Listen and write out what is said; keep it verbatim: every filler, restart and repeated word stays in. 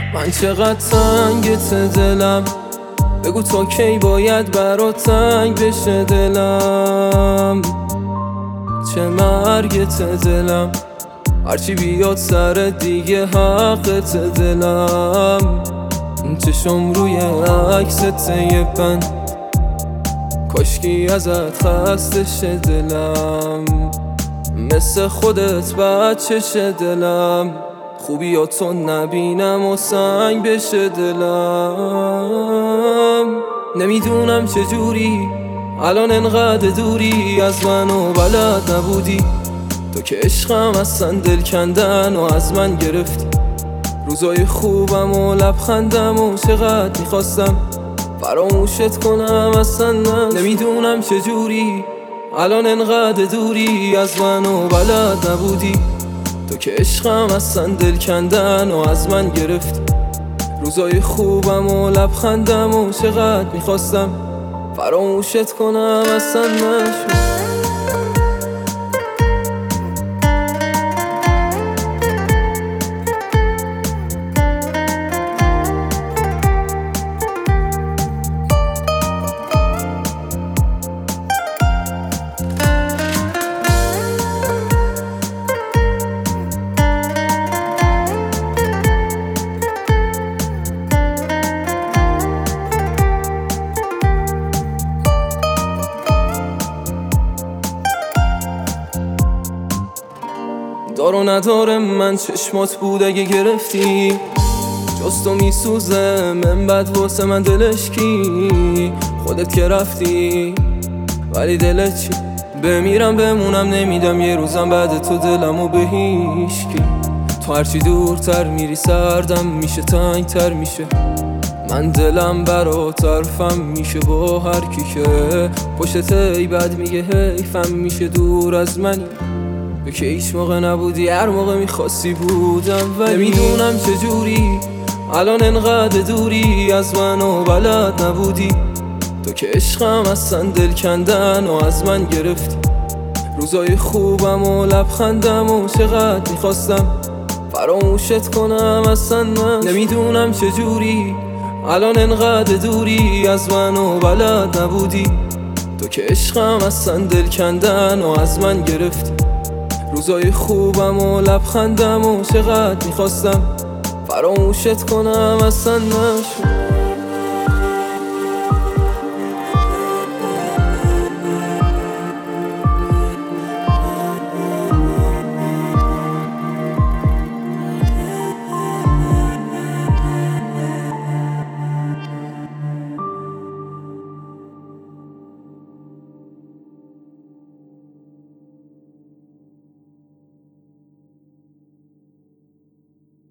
من چقدر تنگت دلم، بگو تا کی باید برات تنگ بشه دلم. چه مرگت دلم، هرچی بیاد سر دیگه حقت دلم. چشم روی عکست یه پن، کاشکی ازت خسته شه دلم. مثل خودت بچه شه دلم، خوبیاتو نبینم و سنگ بشه دلم. نمیدونم چجوری الان انقدر دوری از من و بلد نبودی، تو که عشقم اصلا دل کندن و از من گرفتی. روزای خوبم و لبخندم و چقدر میخواستم فراموشت کنم اصلا من. نمیدونم چجوری الان انقدر دوری از من و بلد نبودی، تو که عشقم اصلا دل کندن و از من گرفتی. روزای خوبم و لبخندم و چقدر میخواستم فراموشت کنم اصلا نشد. دار و نداره من چشمات بود اگه گرفتی، جز تو میسوزه من بد واسه من دلش کی. خودت که رفتی ولی دلت چی؟ بمیرم بمونم نمیدم یه روزم بعد تو دلمو به هیشکی. تو هرچی دورتر میری سردم میشه تنگتر میشه، من دلم برات طرفم میشه با هر کی که پشت ای بد میگه حیفم میشه دور از منی. تو که هیچ موقع نبودی هر موقع میخواستی بودم، ولی نمیدونم چجوری الان انقدر دوری از من و بلد نبودی، تو که عشقم اصلا دل کندن و از من گرفتی. روزای خوبم و لبخندم و چقدر میخواستم فراموشت کنم اصلا من. نمیدونم چجوری الان انقدر دوری از من و بلد نبودی، تو که عشقم اصلا دل کندن و از من گرفتی. روزای خوبم و لبخندم و چقدر میخواستم فراموشت کنم اصلا نشد.